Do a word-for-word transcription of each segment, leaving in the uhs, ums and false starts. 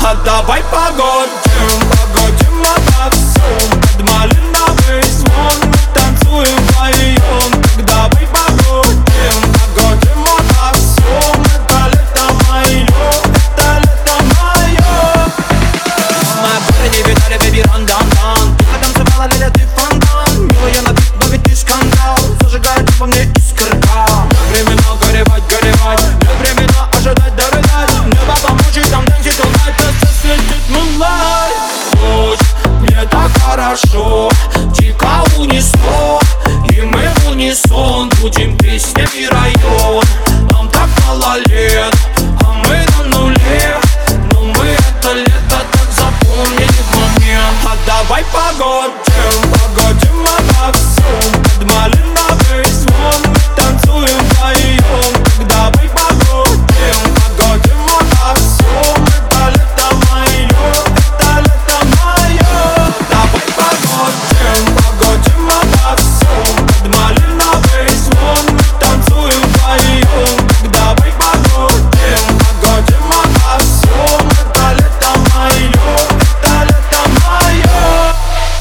А давай погодим, погодим обо всем под малиновый звон. Мы танцуем вдвоем, так давай погодим, погодим обо всем. Это лето мое, это лето мое. Мы горы не видали, baby, ран-дан-дан. Ты потанцевала, Лиля, ты фонтан. Милая на бит, но ведь ты скандал. Зажигает во мне искорка. Нет времена горевать, горевать. Нет времена ожидать, дорогать. Небо помочь, там дэнси тунайт. Просто светит moonlight. Ночь, мне так хорошо. Дико унесло, и мы в унисон будем песнями район. Нам так мало лет, а мы на нуле. Но мы это лето так запомнили в момент. А давай погодим, погодим обо всем под малиновый звон. Мы танцуем вдвоем, так давай погодим, погодим обо всем. Это лето мое, это лето мое. Давай погодим, погодим обо всем под малиновый звон. Мы танцуем вдвоем, так давай погодим, погодим обо всем. Это лето мое, это лето мое.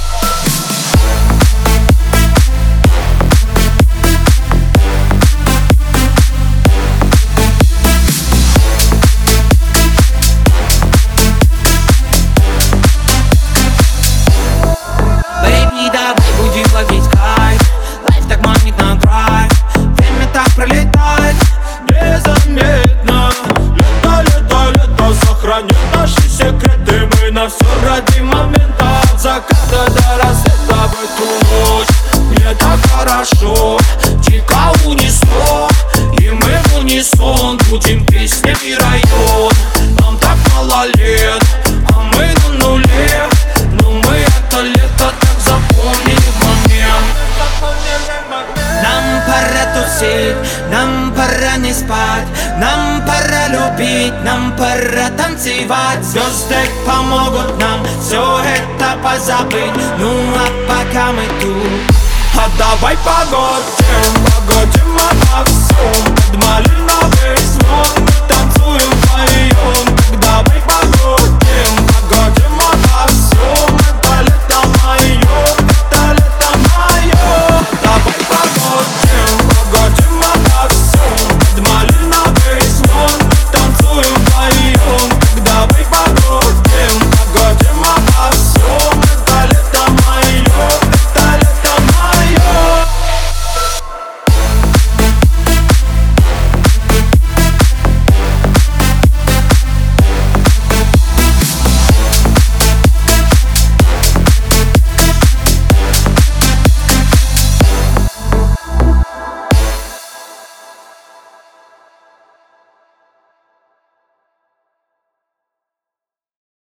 Baby, давай будем ловить кайф. Лайф так манит на драйв. Время так пролетает Незаметно. Лето, лето, лето сохранит наши секреты. Мы на все ради момента. От заката до рассвета в эту ночь. Мне так хорошо, дико унесло, и мы в унисон будем песнями район. Нам так мало лет, а мы на нуле. Но мы это лето так запомнили в момент. Нам пора тусить, нам пора не спать. Нам пора любить, нам пора танцевать. Звезды помогут нам все это позабыть. Ну а пока мы тут, а давай погодим, погодим обо всем под малиновый звон.